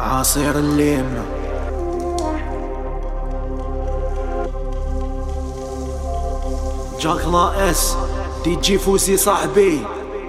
عصير الليم. جاك لا اس دي جي فوزي صاحبي.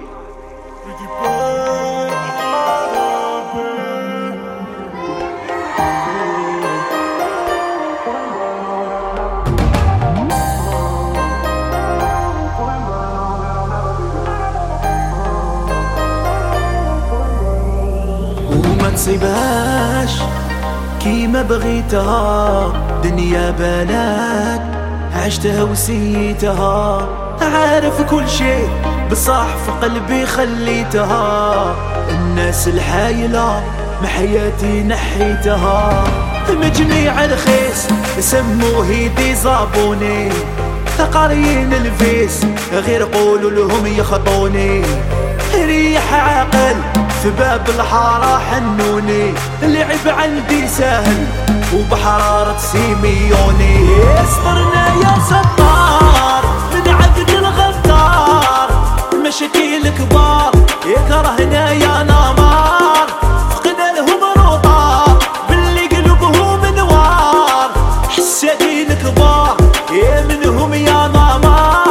وما تصيبهاش كيما بغيتها، دنيا بلاك عشتها وسيتها، عارف كل شيء بصح في قلبي خليتها، الناس الحايلة محياتي نحيتها، مجميع الخيس سموه يدي زابوني، قاريين الفيس غير قولوا لهم يخطوني، ريح عاقل في باب الحارة حنوني، اللعب عندي سهل وبحرارة سيميوني، اصبرنا يا ستار من عقد الغدار، مشاكل كبار يكرهنا يا نمار، فقنا لهم روطار باللي قلوبهم نوار، حسادين كبار يا منهم يا نمار.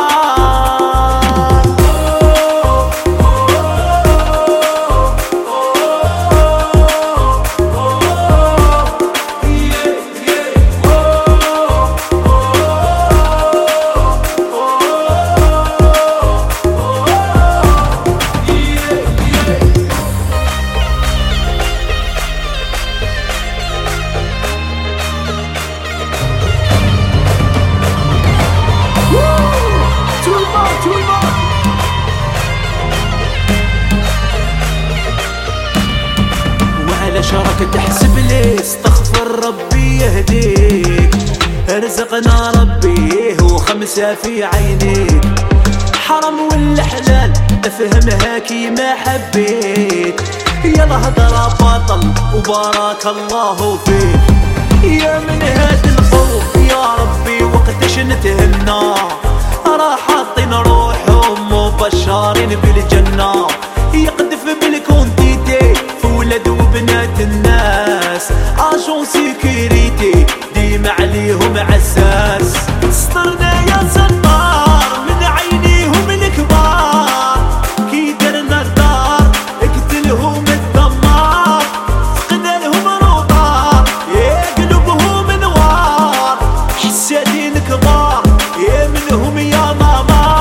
شرك تحسب لي استغفر ربي يهديك، رزقنا ربي وخمسة في عينيك، حرام ولا حلال افهمها كيما حبيت، يلا هضرة بطل وبارك الله فيك، يا من هاد الخوف يا ربي وقتاش نتهنى، راه حاطين روحهم مبشرين بالجنة، يقذف بالكونتيتي في ولاد وبنات الناس، اجون سيكوريتي ديما عليهم عزاز، استرنا يا ستار من عينيهم الكبار، كي درنا الدار اقتلهم الدمار، فقنا لهم روطار يا قلوبهم نوار، حسادين كبار يا منهم يا ماما.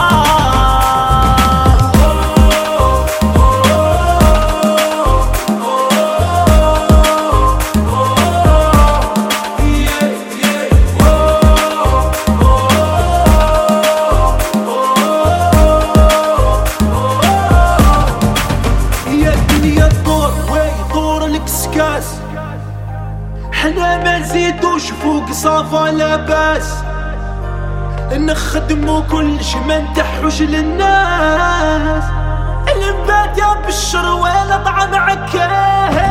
حنا ما نزيدوش فوق صافا لاباس، نخدمو كلش ما نتحوش للناس، المبات يا بالشر ولا طعم عكاس.